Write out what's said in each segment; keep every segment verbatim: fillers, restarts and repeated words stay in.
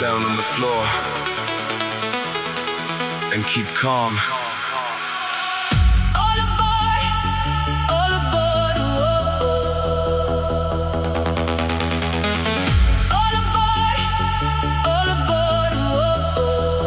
down on the floor and keep calm. All aboard, all aboard, whoa, oh. All aboard, all aboard, whoa,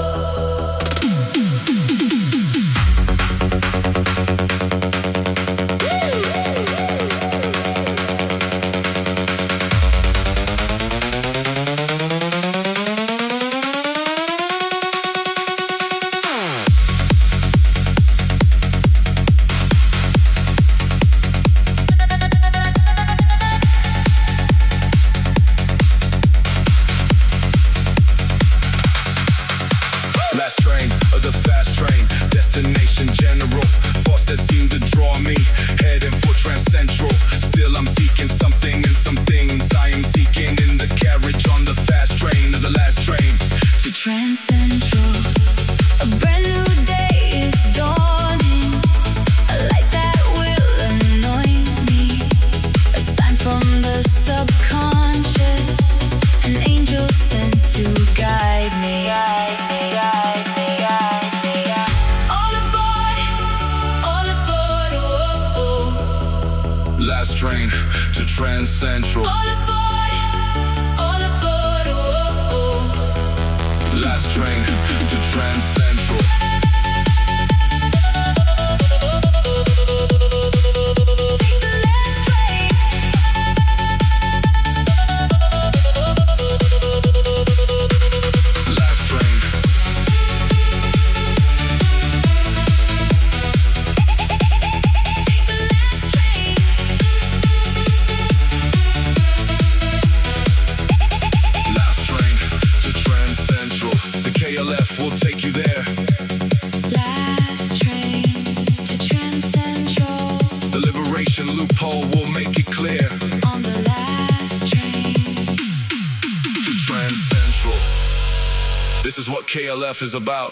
K L F is about.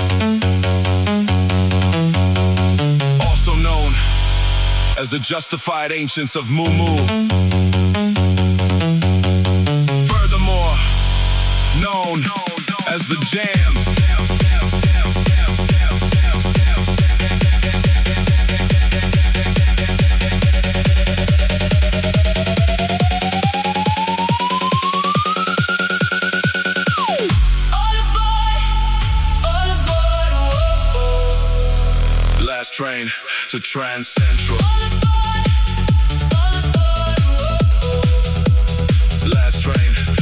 Also known as the Justified Ancients of Moo Moo. Furthermore, known as the Jams. Train to Trans Central. All aboard, all aboard, whoa, whoa. Last train